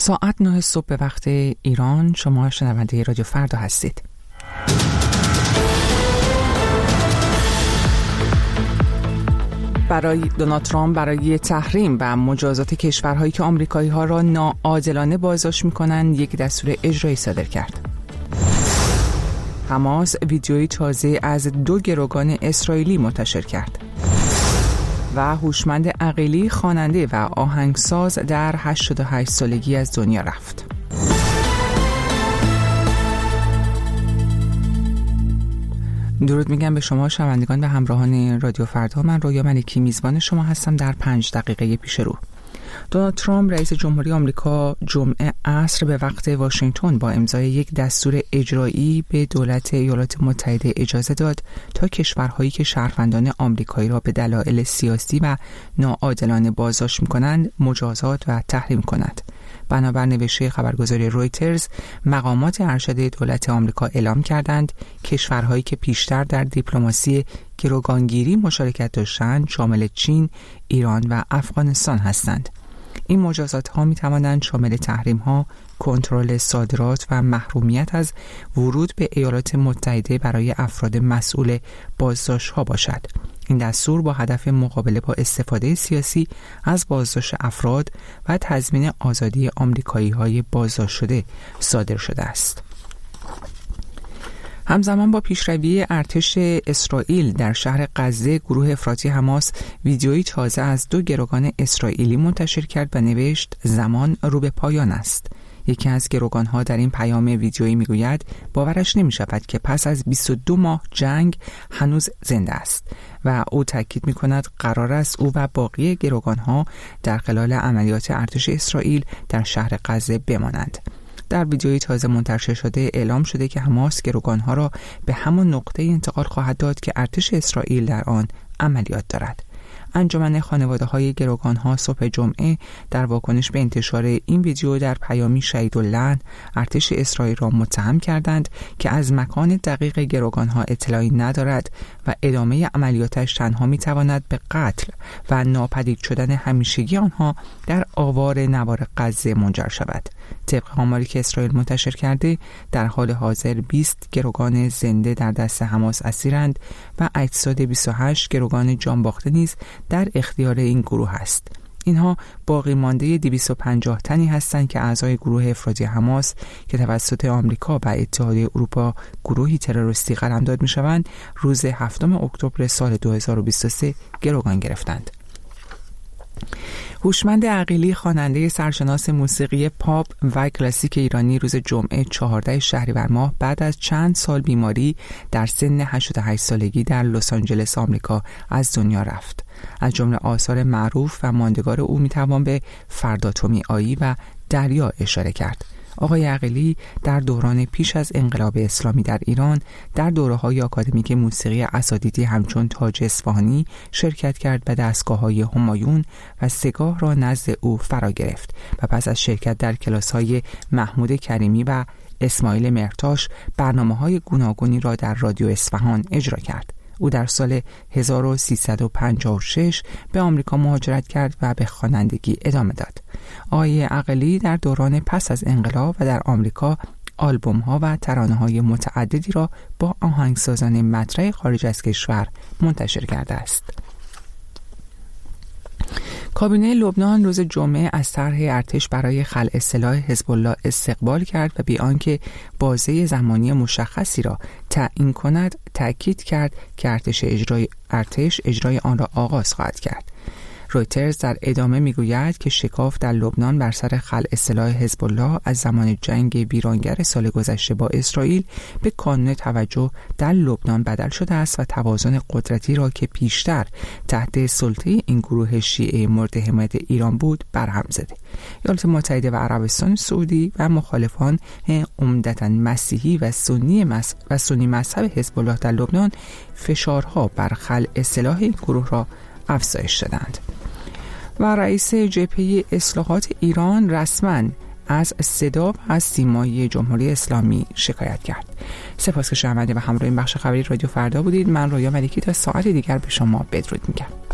ساعت 9 صبح به وقت ایران. شما شنونده رادیو فردا هستید. برای دونالد ترامپ برای تحریم و مجازات کشورهایی که آمریکایی‌ها را ناعادلانه بازداشت می‌کنند یک دستور اجرایی صادر کرد. حماس ویدیویی تازه از 2 گروگان اسرائیلی منتشر کرد. و هوشمند عقیلی خواننده و آهنگساز در 88 سالگی از دنیا رفت. درود میگم به شما شنوندگان و همراهان رادیو فردا. من رویا ملکی میزبان شما هستم در 5 دقیقه پیش رو. دونالد ترامپ رئیس جمهوری آمریکا جمعه عصر به وقت واشنگتن با امضای یک دستور اجرایی به دولت ایالات متحده اجازه داد تا کشورهایی که شهروندان آمریکایی را به دلایل سیاسی و ناعادلانه بازداشت می‌کنند مجازات و تحریم کند. بنابر نوشته خبرگزاری رویترز، مقامات ارشد دولت آمریکا اعلام کردند کشورهایی که پیشتر در دیپلماسی گروگانگیری مشارکت داشتند شامل چین، ایران و افغانستان هستند. این مجازات ها می توانند شامل تحریم ها، کنترل صادرات و محرومیت از ورود به ایالات متحده برای افراد مسئول بازداشت ها باشد. این دستور با هدف مقابله با استفاده سیاسی از بازداشت افراد و تضمین آزادی آمریکایی های بازداشت شده صادر شده است. همزمان با پیشروی ارتش اسرائیل در شهر غزه، گروه افراطی حماس ویدیویی تازه از 2 گروگان اسرائیلی منتشر کرد و نوشت زمان رو به پایان است. یکی از گروگان‌ها در این پیام ویدیویی میگوید باورش نمی‌شود که پس از 22 ماه جنگ هنوز زنده است و او تاکید می‌کند قرار است او و باقی گروگان‌ها در خلال عملیات ارتش اسرائیل در شهر غزه بمانند. در ویدیوی تازه منتشر شده اعلام شده که حماس گروگان‌ها را به همان نقطه انتقال خواهد داد که ارتش اسرائیل در آن عملیات دارد. انجمن خانواده‌های گروگان‌ها صبح جمعه در واکنش به انتشار این ویدیو در پیامی شهیداللحن ارتش اسرائیل را متهم کردند که از مکان دقیق گروگان‌ها اطلاعی ندارد و ادامه عملیاتش تنها می‌تواند به قتل و ناپدید شدن همیشگی آنها در آوار نوار غزه منجر شود. طبق آماری که اسرائیل منتشر کرده در حال حاضر 20 گروگان زنده در دست حماس اسیرند و اجساد 28 گروگان جانباخته نیز در اختیار این گروه است. اینها باقی مانده 250 تنی هستند که اعضای گروه افراطی حماس که توسط آمریکا و اتحادیه اروپا گروهی تروریستی قلمداد می‌شوند روز 7 اکتبر سال 2023 گروگان گرفتند. هوشمند عقیلی خواننده سرشناس موسیقی پاپ و کلاسیک ایرانی روز جمعه 14 شهریور ماه بعد از چند سال بیماری در سن 88 سالگی در لس آنجلس آمریکا از دنیا رفت. از جمله آثار معروف و ماندگار او میتوان به فردا تو می‌آیی و دریا اشاره کرد. آقای عقیلی در دوران پیش از انقلاب اسلامی در ایران در دوره‌های آکادمیک موسیقی اساتیدی همچون تاج اصفهانی شرکت کرد و دستگاه‌های همایون و سگاه را نزد او فرا گرفت و پس از شرکت در کلاس‌های محمود کریمی و اسماعیل مرتاش برنامه‌های گوناگونی را در رادیو اصفهان اجرا کرد. او در سال 1356 به آمریکا مهاجرت کرد و به خوانندگی ادامه داد. آقای عقیلی در دوران پس از انقلاب و در آمریکا آلبوم‌ها و ترانه‌های متعددی را با آهنگسازان مطرح خارج از کشور منتشر کرده است. کابینه لبنان روز جمعه از طرح ارتش برای خلع سلاح حزب الله استقبال کرد و بی آنکه بازه زمانی مشخصی را تعیین کند تأکید کرد که ارتش اجرای آن را آغاز خواهد کرد. رویترز در ادامه میگوید که شکاف در لبنان بر سر خلع سلاح حزب الله از زمان جنگ ویرانگر سال گذشته با اسرائیل به کانون توجه در لبنان بدل شده است و توازن قدرتی را که پیشتر تحت سلطه این گروه شیعه مورد حمایت ایران بود برهم زده. ایالات متحده و عربستان سعودی و مخالفان عمدتاً مسیحی و سنی مذهب حزب الله در لبنان فشارها بر خلع سلاح این گروه را افزایش دادند. و رئیس جبهه اصلاحات ایران رسما از صدا و از سیمای جمهوری اسلامی شکایت کرد. سپاس که شنونده و همراه این بخش خبری رادیو فردا بودید. من رویا ملکی تا ساعت دیگر به شما بدرود میگم.